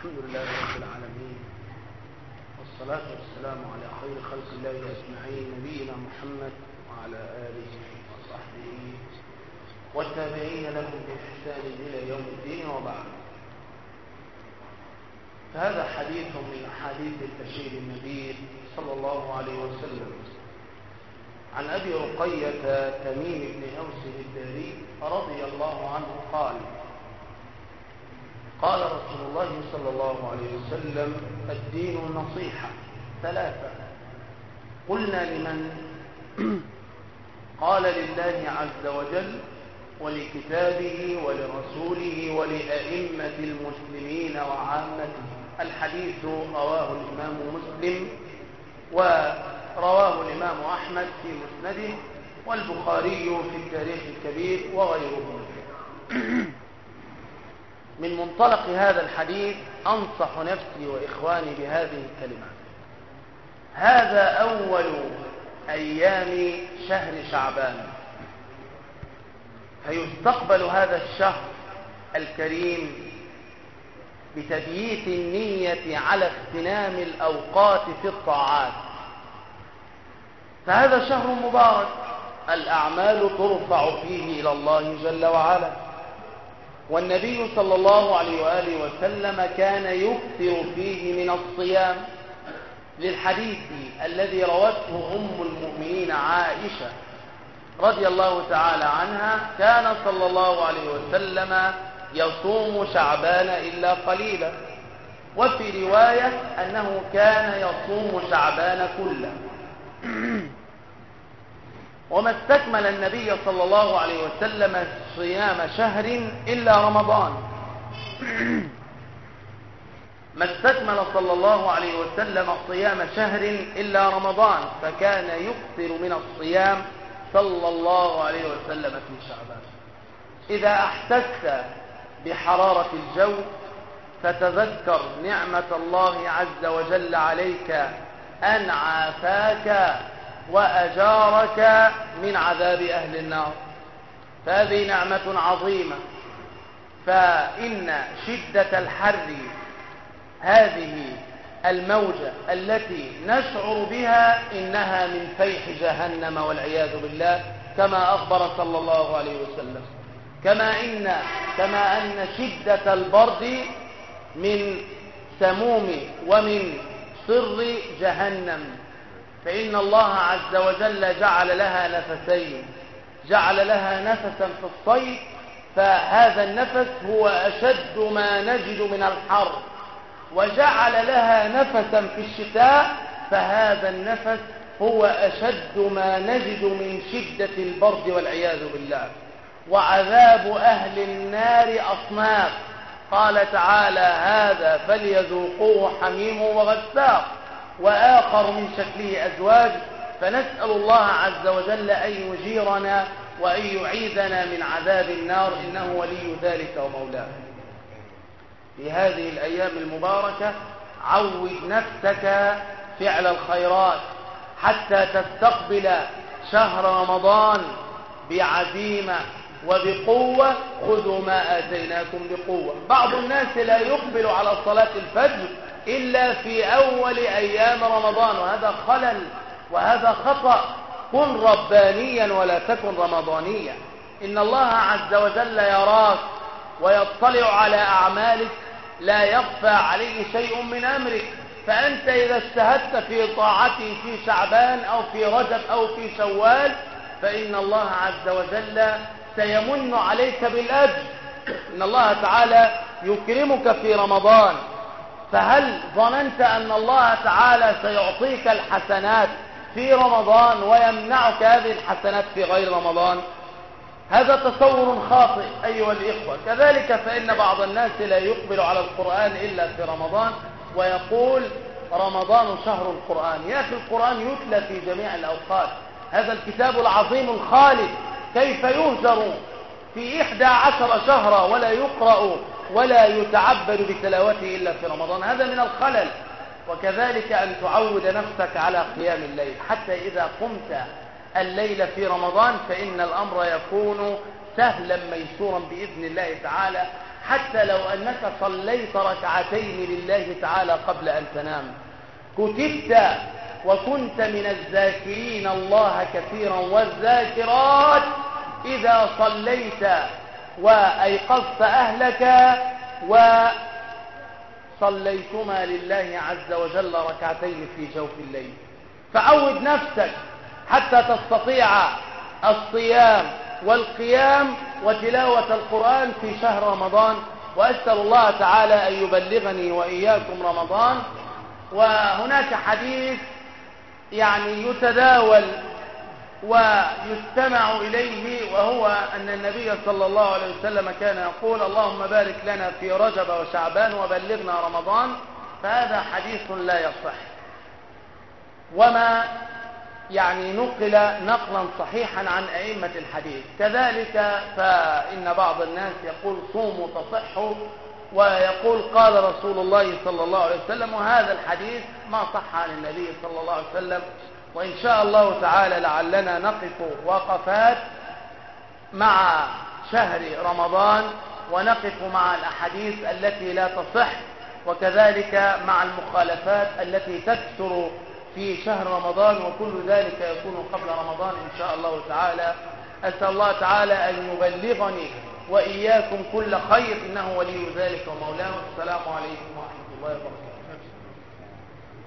الحمد لله رب العالمين، والصلاة والسلام على خير خلق الله أجمعين، نبينا محمد وعلى آله وصحبه والتابعين لهم بإحسان إلى يوم الدين، وبعد. فهذا حديث من أحاديث البشير النبي صلى الله عليه وسلم عن أبي رقية تميم بن أوس الداري رضي الله عنه قال: قال رسول الله صلى الله عليه وسلم: الدين النصيحة. ثلاثة. قلنا: لمن؟ قال: لله عز وجل ولكتابه ولرسوله ولأئمة المسلمين وعامته. الحديث رواه الإمام مسلم، ورواه الإمام أحمد في مسنده، والبخاري في التاريخ الكبير وغيره. من منطلق هذا الحديث أنصح نفسي وإخواني بهذه الكلمات. هذا أول أيام شهر شعبان، فيستقبل هذا الشهر الكريم بتبييت النية على اغتنام الأوقات في الطاعات. فهذا شهر مبارك، الأعمال ترفع فيه إلى الله جل وعلا، والنبي صلى الله عليه وآله وسلم كان يكثر فيه من الصيام، للحديث الذي روته أم المؤمنين عائشة رضي الله تعالى عنها: كان صلى الله عليه وسلم يصوم شعبان إلا قليلا. وفي رواية أنه كان يصوم شعبان كله. وما استكمل النبي صلى الله عليه وسلم صيام شهر إلا رمضان. ما استكمل صلى الله عليه وسلم صيام شهر إلا رمضان، فكان يكثر من الصيام صلى الله عليه وسلم في شعبان. إذا أحسست بحرارة الجو فتذكر نعمة الله عز وجل عليك أن عافاك وأجارك من عذاب أهل النار، فهذه نعمة عظيمة. فإن شدة الحر، هذه الموجة التي نشعر بها، إنها من فيح جهنم والعياذ بالله، كما أخبر صلى الله عليه وسلم. كما أن شدة البرد من سموم ومن صر جهنم، فإن الله عز وجل جعل لها نفسين: جعل لها نفسا في الصيف، فهذا النفس هو أشد ما نجد من الحر، وجعل لها نفسا في الشتاء، فهذا النفس هو أشد ما نجد من شدة البرد والعياذ بالله. وعذاب أهل النار أصناف، قال تعالى: هذا فليذوقوه حميم وغساق، وآخر من شكله أزواج. فنسأل الله عز وجل أن يجيرنا وأن يعيذنا من عذاب النار، إنه ولي ذلك ومولاه. في هذه الأيام المباركة عود نفسك فعل الخيرات حتى تستقبل شهر رمضان بعزيمة وبقوة. خذوا ما آتيناكم بقوة. بعض الناس لا يقبل على صلاة الفجر إلا في أول أيام رمضان، وهذا خلل وهذا خطأ. كن ربانيا ولا تكن رمضانيا. إن الله عز وجل يراك ويطلع على أعمالك، لا يخفى عليه شيء من أمرك. فأنت إذا اجتهدت في طاعته في شعبان أو في رجب أو في شوال، فإن الله عز وجل سيمن عليك بالأجر. إن الله تعالى يكرمك في رمضان، فهل ظننت أن الله تعالى سيعطيك الحسنات في رمضان ويمنعك هذه الحسنات في غير رمضان؟ هذا تصور خاطئ أيها الإخوة. كذلك فإن بعض الناس لا يقبل على القرآن إلا في رمضان، ويقول: رمضان شهر القرآن. يا أخي، القرآن يتلى في جميع الأوقات. هذا الكتاب العظيم الخالد كيف يهجر في 11 شهرا ولا يقرأ ولا يتعبد بتلاوته إلا في رمضان؟ هذا من الخلل. وكذلك أن تعود نفسك على قيام الليل، حتى إذا قمت الليل في رمضان فإن الأمر يكون سهلا ميسورا بإذن الله تعالى، حتى لو أنك صليت ركعتين لله تعالى قبل أن تنام كتبت وكنت من الذاكرين الله كثيرا والذاكرات إذا صليت وأيقظت أهلك وصليتما لله عز وجل ركعتين في جوف الليل. فعود نفسك حتى تستطيع الصيام والقيام وتلاوة القرآن في شهر رمضان، وأسأل الله تعالى أن يبلغني وإياكم رمضان. وهناك حديث يعني يتداول ويستمع إليه، وهو أن النبي صلى الله عليه وسلم كان يقول اللهم بارك لنا في رجب وشعبان وبلغنا رمضان، فهذا حديث لا يصح، وما يعني نقل نقلا صحيحا عن أئمة الحديث. كذلك فإن بعض الناس يقول صوموا تصحوا، ويقول قال رسول الله صلى الله عليه وسلم، وهذا الحديث ما صح عن النبي صلى الله عليه وسلم. وإن شاء الله تعالى لعلنا نقف وقفات مع شهر رمضان، ونقف مع الأحاديث التي لا تصح، وكذلك مع المخالفات التي تكثر في شهر رمضان، وكل ذلك يكون قبل رمضان إن شاء الله تعالى. أسأل الله تعالى أن يبلغني وإياكم كل خير، إنه ولي ذلك ومولاه. السلام عليكم ورحمة الله وبركاته.